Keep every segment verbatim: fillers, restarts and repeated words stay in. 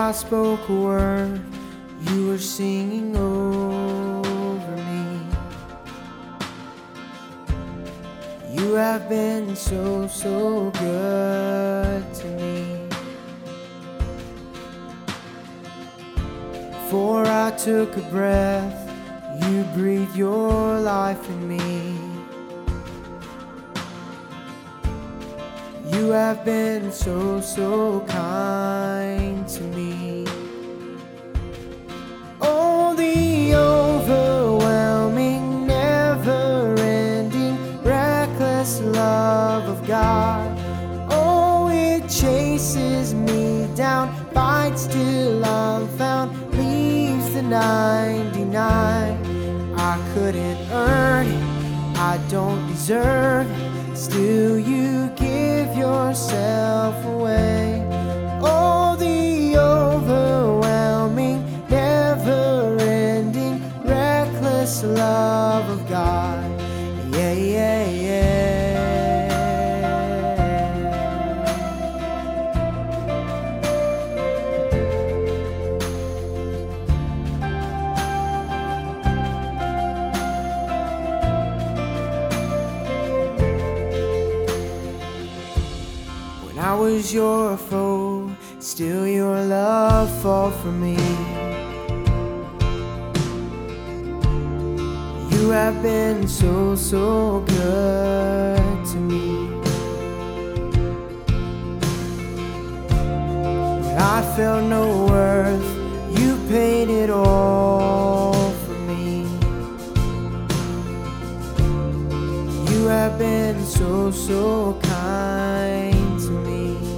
I spoke a word, you were singing over me. You have been so, so good to me. Before I took a breath, you breathed your life in me. You have been so, so kind to me. Oh, the overwhelming, never-ending, reckless love of God. Oh, it chases me down, fights till I'm found, leaves the ninety-nine. I couldn't earn it, I don't deserve it, still you give yourself away. Oh, the overwhelming, never-ending, reckless love of God. Yeah, yeah, yeah. I was your foe, still your love fought for me. You have been so, so good to me. When I felt no worth, you paid it all for me. You have been so, so kind to me.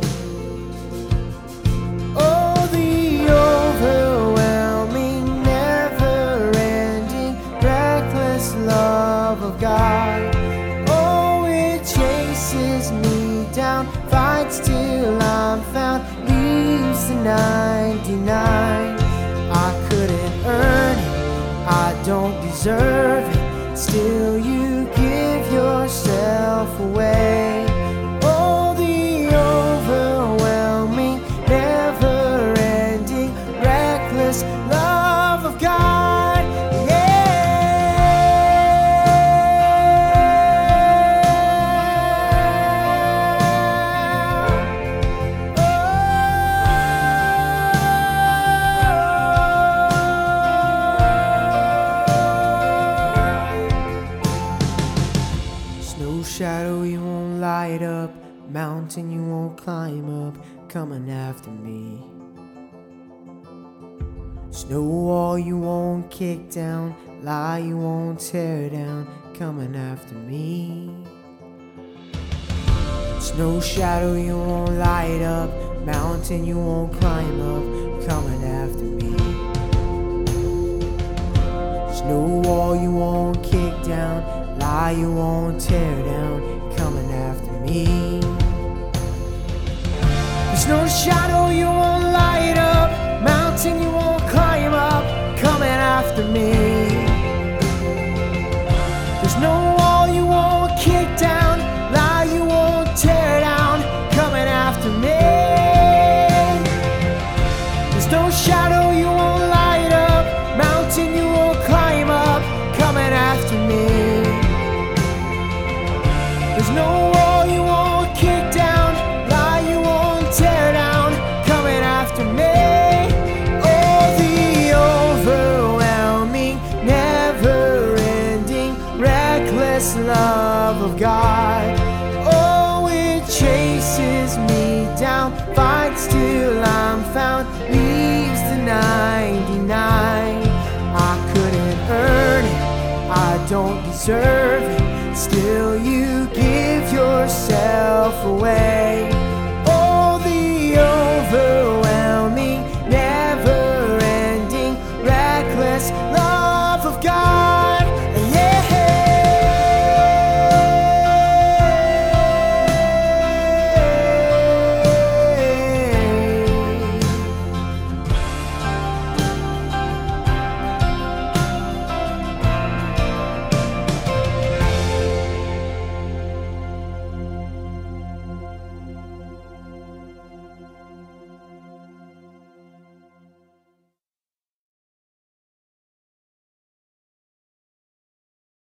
Oh, the overwhelming, never-ending, reckless love of God. Oh, it chases me down, fights till I'm found, leaves the ninety-nine. I couldn't earn it, I don't deserve it, still you give yourself away. Oh, the overwhelming, never-ending, reckless love of God. No shadow you won't light up, mountain you won't climb up, coming after me. Snow wall you won't kick down, lie you won't tear down, coming after me. Snow shadow you won't light up, mountain you won't climb up, coming after me. Snow wall you won't kick down, lie you won't tear down, coming after me. There's no shadow you won't light up, mountain you won't climb up, coming after me. There's no wall you won't kick down, lie you won't tear down, coming after me. There's no shadow you won't light up, mountain you won't climb up, coming after me. There's no wall you won't kick down, lie you won't tear down, coming after me. Oh, the overwhelming, never-ending, reckless love of God. Oh, it chases me down, fights till I'm found, leaves the ninety-nine. I couldn't earn it, I don't deserve it, still you give yourself away.